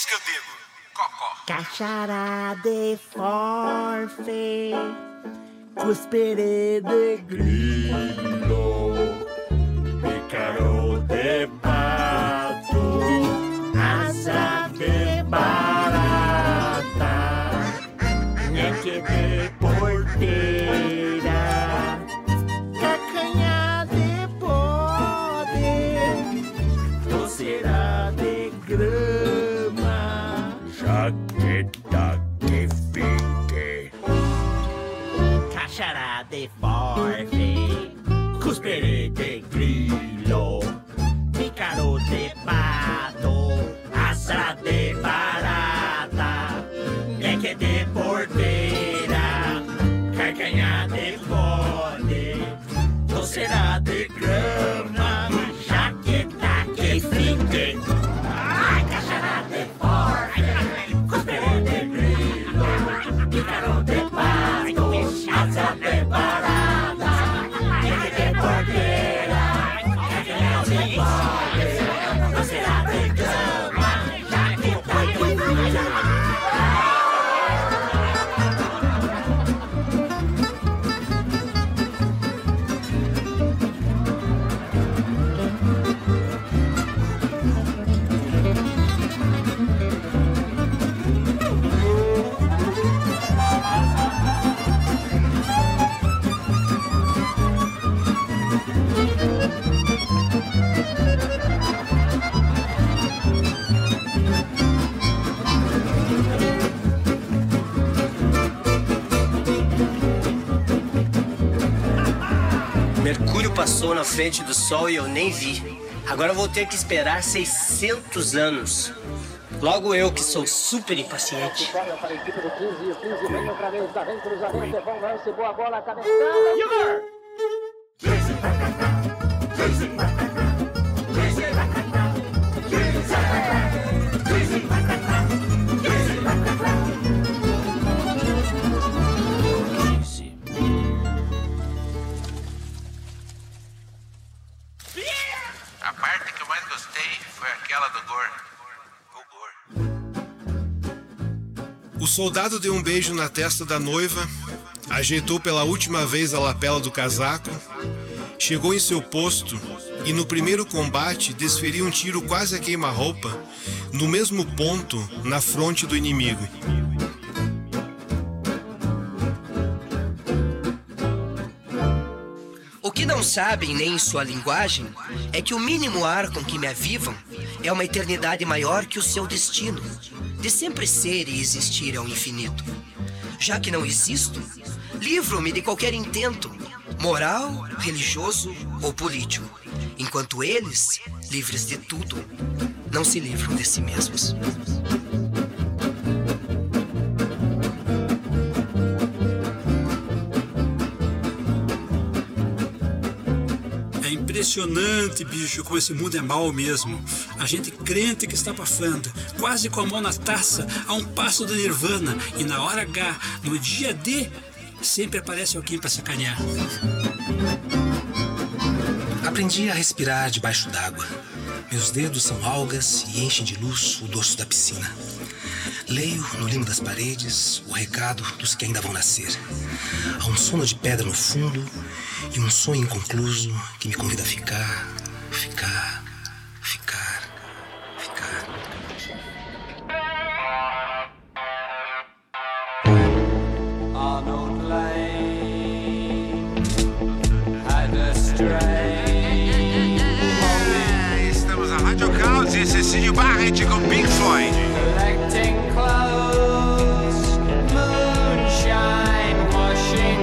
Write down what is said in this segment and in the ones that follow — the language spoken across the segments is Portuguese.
isso que eu digo. Cocó. Cachara de forfe, cuspere de grillo, pícaro de pato, asa de barata, neque de porteira, cacanha de bode, doceira de grama, jaqueta de fique, cachara de forfe, cuspere de grillo, pícaro de pato, asa de barata, neque de porteira, carcanha de bode, doceira de grama, jaqueta que fique. Ai, cachara de forfe, cuspere de grillo, pícaro de pato, asa de barata, neque de porteira, carcanha de bode, doceira de grama, jaqueta que fique. Mercúrio passou na frente do Sol e eu nem vi. Agora eu vou ter que esperar 600 anos. Logo eu, que sou super impaciente. A parte que eu mais gostei foi aquela do Gor. O soldado deu um beijo na testa da noiva, ajeitou pela última vez a lapela do casaco, chegou em seu posto e no primeiro combate desferiu um tiro quase a queima-roupa no mesmo ponto na fronte do inimigo. O que não sabem nem em sua linguagem é que o mínimo ar com que me avivam é uma eternidade maior que o seu destino, de sempre ser e existir ao infinito. Já que não existo, livro-me de qualquer intento, moral, religioso ou político, enquanto eles, livres de tudo, não se livram de si mesmos. É impressionante, bicho, como esse mundo é mau mesmo. A gente crente que está abafando, quase com a mão na taça, a um passo do nirvana, e na hora H, no dia D, sempre aparece alguém para sacanear. Aprendi a respirar debaixo d'água. Meus dedos são algas e enchem de luz o dorso da piscina. Leio no limo das paredes o recado dos que ainda vão nascer. Há um sono de pedra no fundo e um sonho inconcluso que me convida a ficar. Estamos na Rádio Caos e Cecílio Barrett com Pink Floyd. Collecting clothes, moonshine, washing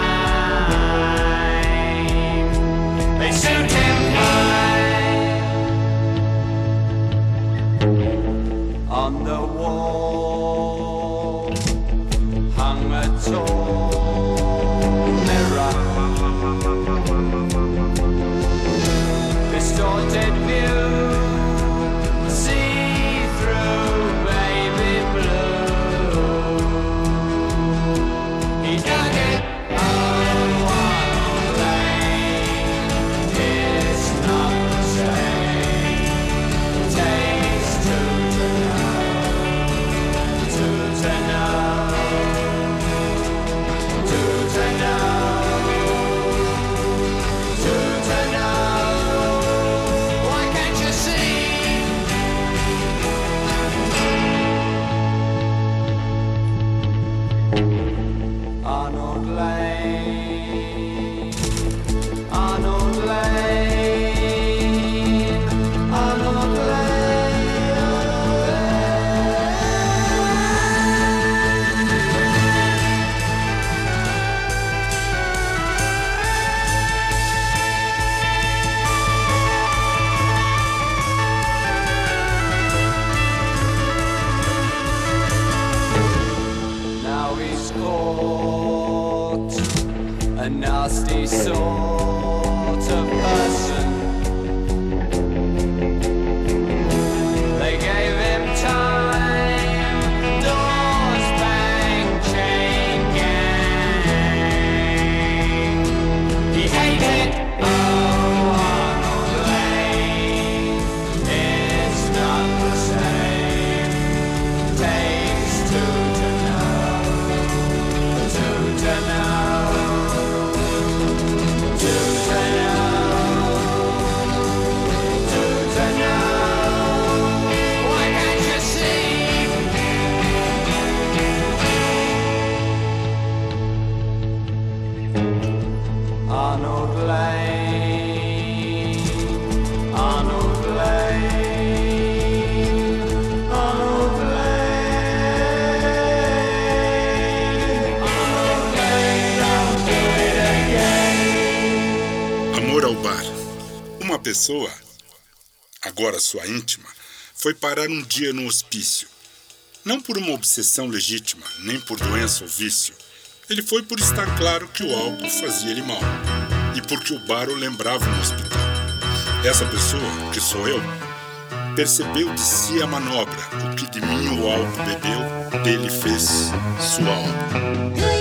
line. They suit him fine. On the wall hung a tall mirror. Distorted view. Uma pessoa, agora sua íntima, foi parar um dia no hospício. Não por uma obsessão legítima, nem por doença ou vício. Ele foi por estar claro que o álcool fazia-lhe mal. E porque o bar o lembrava um hospital. Essa pessoa, que sou eu, percebeu de si a manobra. O que de mim o álcool bebeu, dele fez sua obra.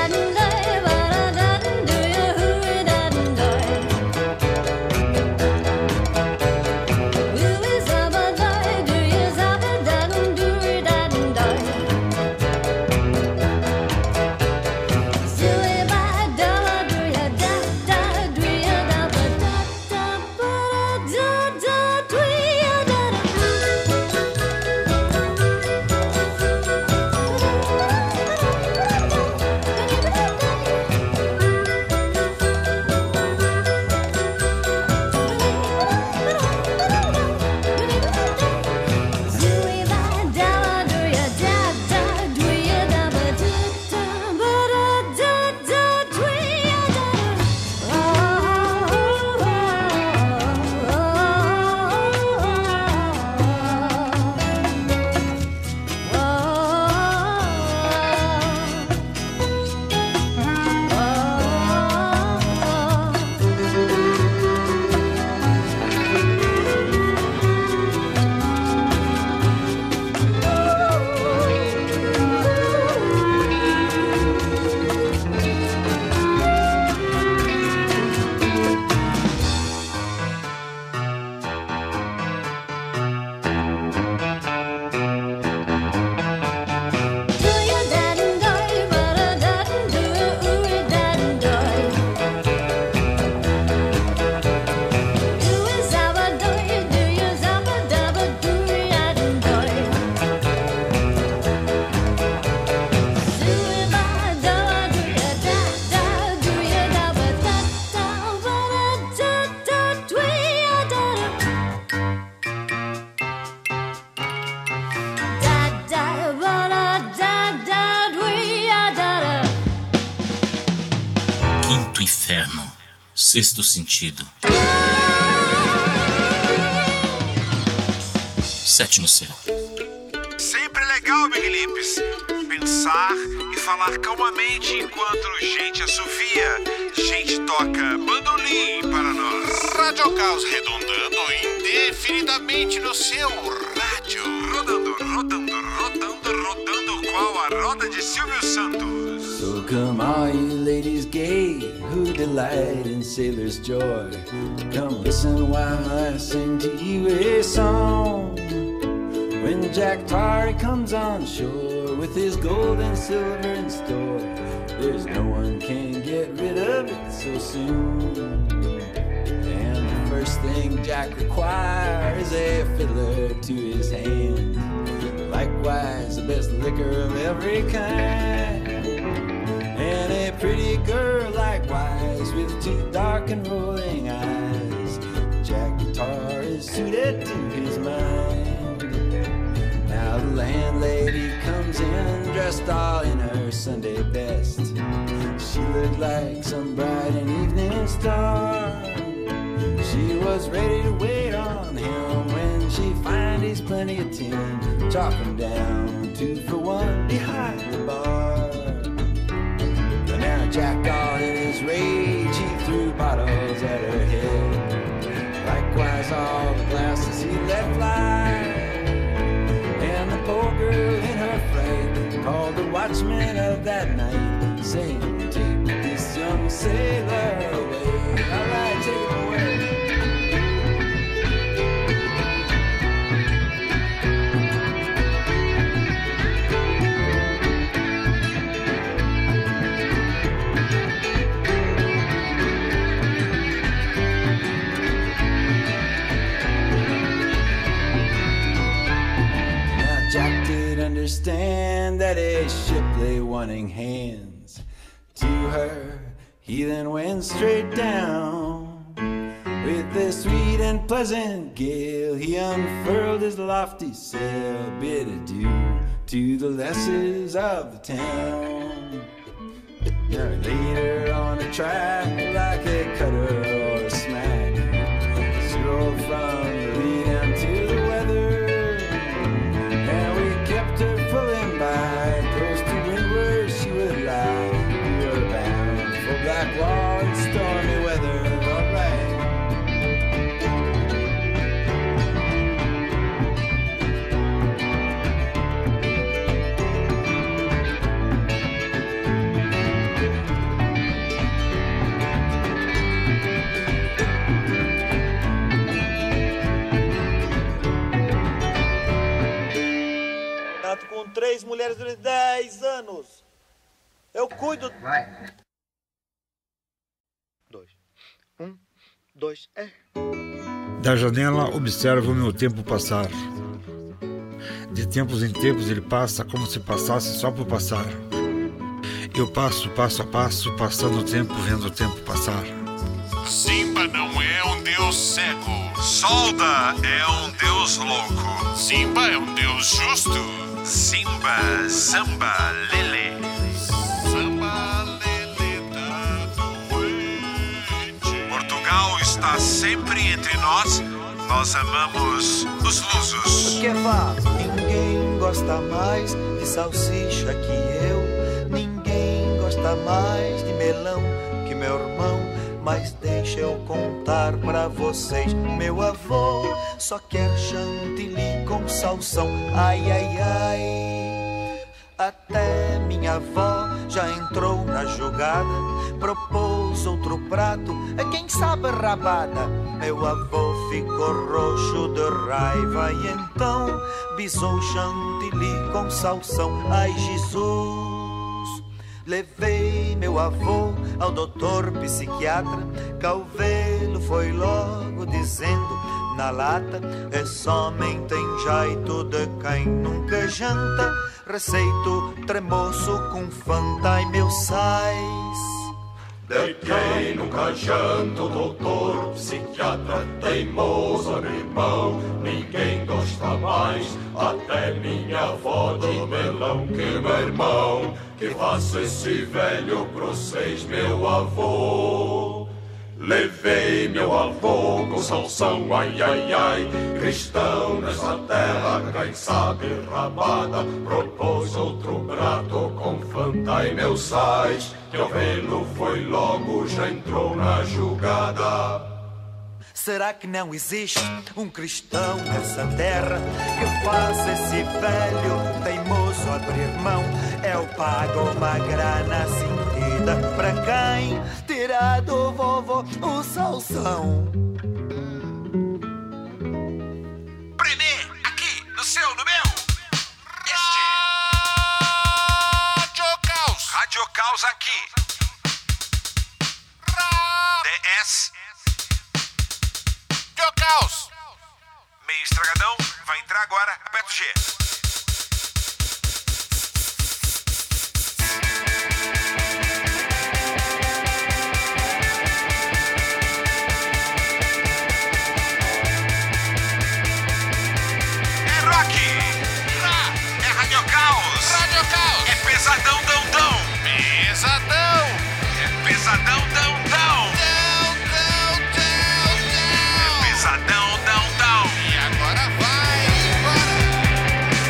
Sexto sentido. Sétimo céu. Sempre legal, Big Lips. Pensar e falar calmamente enquanto gente assovia, gente toca bandolim para nós. Rádio Caos redondando indefinidamente no seu rádio. Rodando, rodando, rodando, rodando, qual a roda de Silvio Santos. So come all you ladies gay who delight in sailor's joy, come listen while I sing to you a song. When Jack Tar comes on shore with his gold and silver in store, there's no one can get rid of it so soon. And the first thing Jack requires is a fiddler to his hand, likewise the best liquor of every kind, and a pretty girl likewise with two dark and rolling eyes. Jack Tar is suited to his mind. Now the landlady comes in dressed all in her Sunday best. She looked like some bright and evening star. She was ready to wait on him when she finds he's plenty of tin. Chalk him down 2 for 1 behind the bar. But now Jack, all in his rage, he threw bottles at her head. Likewise all the glasses he let fly. And the poor girl in her fright called the watchman of that night, saying, take this young sailor away. All right, take him away. Understand that a ship lay wanting hands. To her he then went straight down. With a sweet and pleasant gale he unfurled his lofty sail, bid adieu to the lasses of the town. Now later on a track like a cutter or a smack, 6 mulheres durante 10 anos. Eu cuido... Vai. 2. 1, 2, Da janela observo o meu tempo passar. De tempos em tempos ele passa como se passasse só por passar. Eu passo, passo a passo, passando o tempo, vendo o tempo passar. Simba não é um deus cego. Solda é um deus louco. Simba é um deus justo. Simba, samba, lele. Samba, lele da doente. Portugal está sempre entre nós. Nós amamos os lusos. Que vá, ninguém gosta mais de salsicha que eu. Ninguém gosta mais de melão que meu irmão. Mas deixa eu contar pra vocês. Meu avô só quer chantilly com salsão. Ai, ai, ai. Até minha avó já entrou na jogada. Propôs outro prato, quem sabe rabada. Meu avô ficou roxo de raiva e então bisou chantilly com salsão. Ai, Jesus. Levei meu avô ao doutor psiquiatra. Calvelo foi logo dizendo na lata: esse homem tem jeito de quem nunca janta. Receito tremoço com Fanta. Ai, meu sais. De quem nunca janta, o doutor psiquiatra teimoso, irmão. Ninguém gosta mais, até minha avó de melão, que meu irmão. Que faça esse velho pro seis, meu avô. Levei meu avô com salsão, ai, ai, ai. Cristão nessa terra, quem sabe rabada. Propôs outro prato com Fanta e meu sais. Que o velo foi logo, já entrou na jogada. Será que não existe um cristão nessa terra que faça esse velho teimoso abrir mão? Eu pago uma grana sentida pra quem tirar do vovô o salsão. Premê, aqui, no seu, no meu. Este. Rádio Caos. Rádio Caos aqui. DS. Rádio Caos. Meio estragadão, vai entrar agora, aperta o G. É pesadão, dão, dão. Pesadão. É pesadão, dão, dão. É pesadão, dão, dão. E agora vai, bora.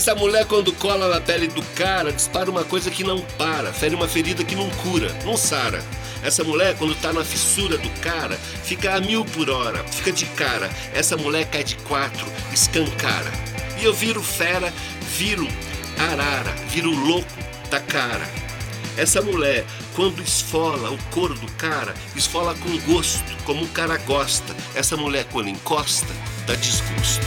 Essa mulher, quando cola na pele do cara, dispara uma coisa que não para, fere uma ferida que não cura, não sara. Essa mulher, quando tá na fissura do cara, fica a 1000 por hora, fica de cara. Essa mulher cai de 4, escancara. E eu viro fera, viro arara, viro louco da cara. Essa mulher, quando esfola o couro do cara, esfola com gosto, como o cara gosta. Essa mulher, quando encosta, dá desgosto.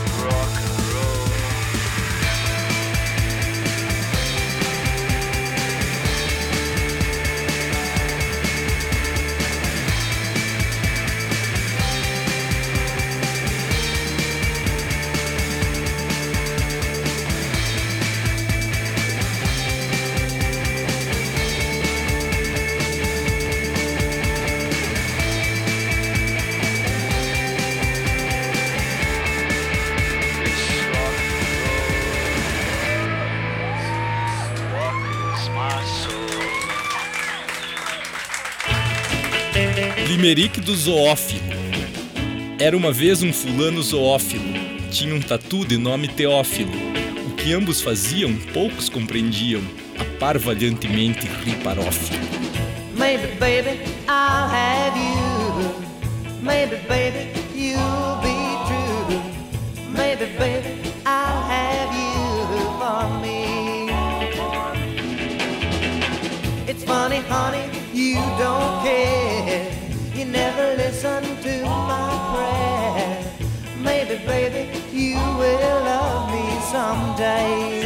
Limerick do zoófilo. Era uma vez um fulano zoófilo. Tinha um tatu de nome Teófilo. O que ambos faziam, poucos compreendiam. A par valiantemente riparófilo. Maybe baby, I'll have you. Maybe baby, you'll be true. Maybe baby, I'll have you for me. It's funny, honey, you don't care. You never listen to my prayer. Maybe, baby, you will love me someday.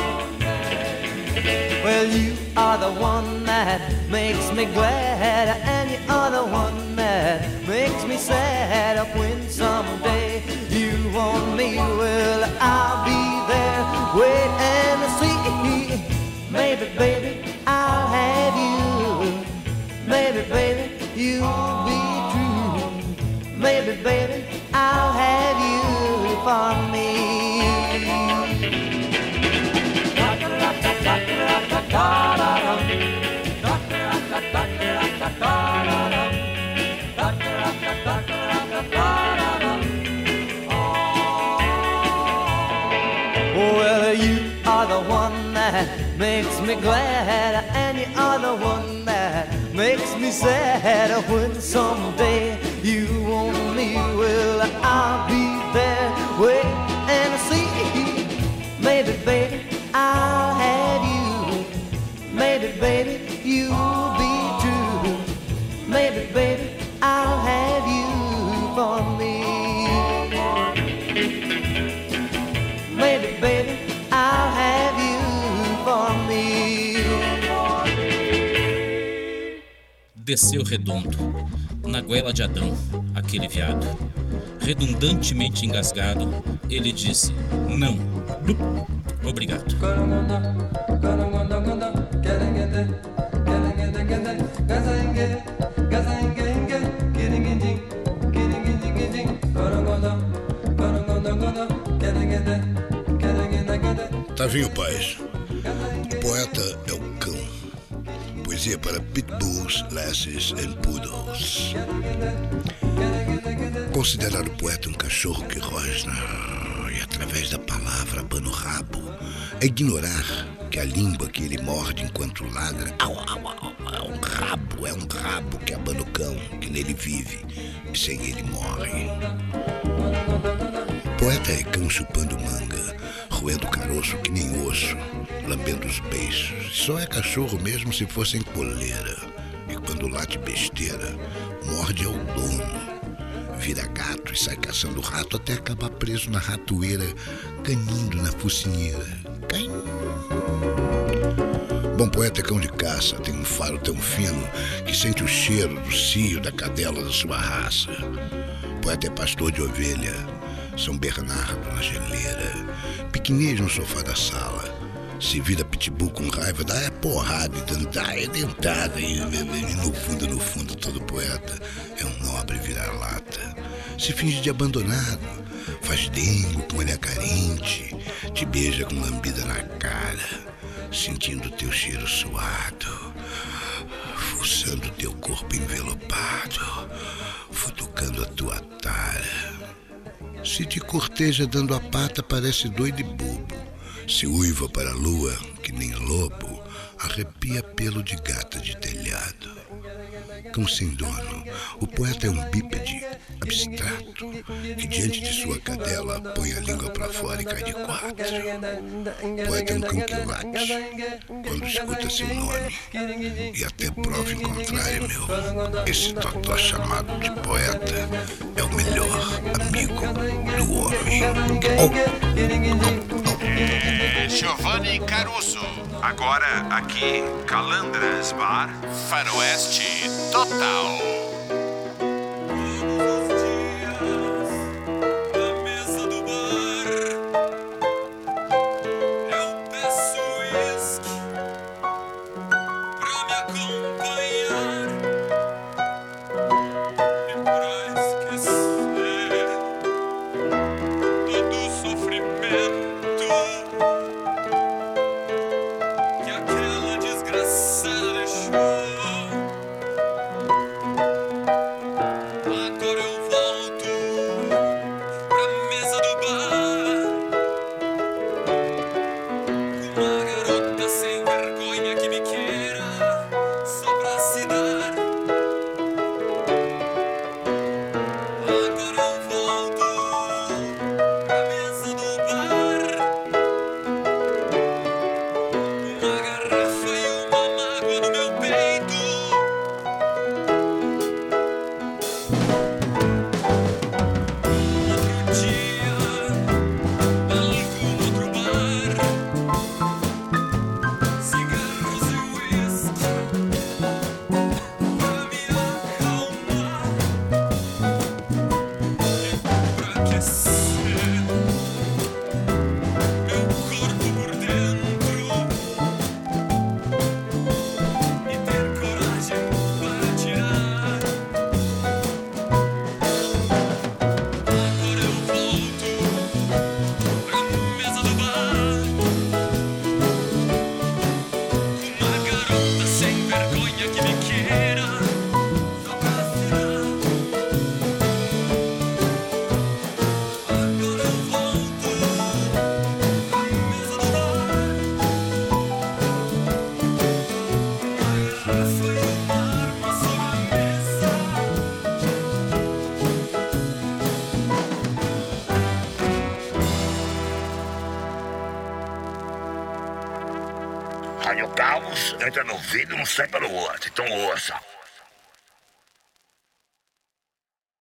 Well, you are the one that makes me glad, and you are the one that makes me sad. When someday you want me, well, I'll be there. Wait and see. Maybe, baby, I'll have you. Maybe, baby, you'll be true. Maybe, baby, I'll have you for me. Well, you are the one that makes me glad, and you are the one that makes me sad. When someday you want me, well, I'll be there. Wait and see. Maybe, baby, I'll have you. Maybe, baby, you'll be true. Maybe, baby, I'll have you for me. Maybe, baby, I'll have you for me. Desceu redondo, na goela de Adão, aquele viado. Redundantemente engasgado, ele disse: não, obrigado. Tavinho Paz, o poeta é o cão. Poesia para pitbulls, lasses and poodles. Considerar o poeta um cachorro que rosna e através da palavra abana o rabo é ignorar que a língua que ele morde enquanto ladra é um rabo que abana o cão que nele vive e sem ele morre. O poeta é cão chupando manga, roendo caroço que nem osso, lambendo os beiços. Só é cachorro mesmo se fosse em coleira. E quando late besteira, morde ao dono. Vira gato e sai caçando rato até acabar preso na ratoeira, canindo na focinheira. Bom poeta é cão de caça, tem um faro tão fino que sente o cheiro do cio da cadela da sua raça. Poeta é pastor de ovelha, São Bernardo na geleira, piquenique no sofá da sala. Se vira pitbull com raiva, dá porrada e dentada. E no fundo, todo poeta é um nobre vira-lata. Se finge de abandonado, faz dengo com olhar carente, te beija com lambida na cara, sentindo teu cheiro suado, fuçando teu corpo envelopado, futucando a tua tara. Se te corteja dando a pata, parece doido e bobo. Se uiva para a lua, que nem lobo, arrepia pelo de gata de telhado. Cão sem dono, o poeta é um bípede abstrato, que diante de sua cadela põe a língua para fora e cai de quatro. O poeta é um cão que late quando escuta seu nome, e até prova em contrário, meu, esse totó chamado de poeta é o melhor amigo do homem. Giovanni Caruso. Agora aqui, Calandras Bar, Faroeste Total. Rádio Caos entra no ouvido e não sai pelo outro, então ouça.